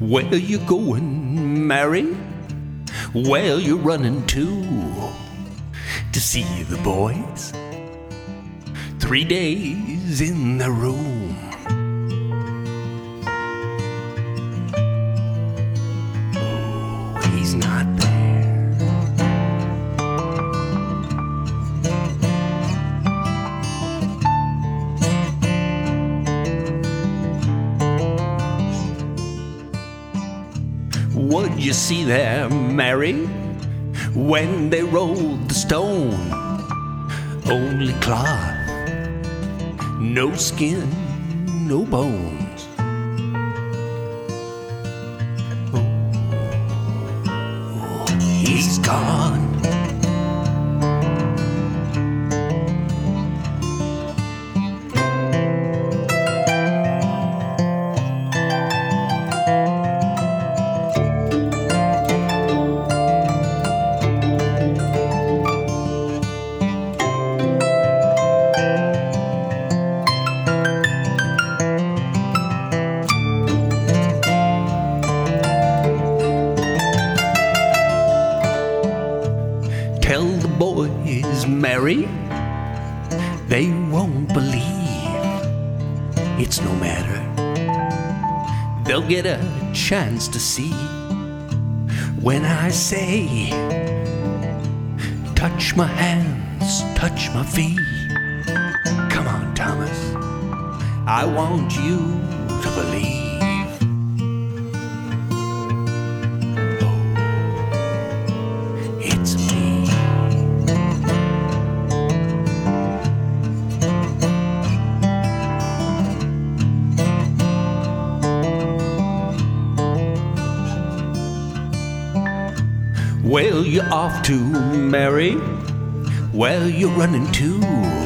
Where you going, Mary? Where you running to? To see the boys? 3 days in the room. Oh, he's not there. What'd you see there, Mary, when they rolled the stone? Only cloth, no skin, no bones. Oh, he's gone. Tell the boys, Mary, they won't believe. It's no matter, they'll get a chance to see. When I say, touch my hands, touch my feet. Come on, Thomas, I want you to believe. It's me. Where you off to, Mary? Where you running to?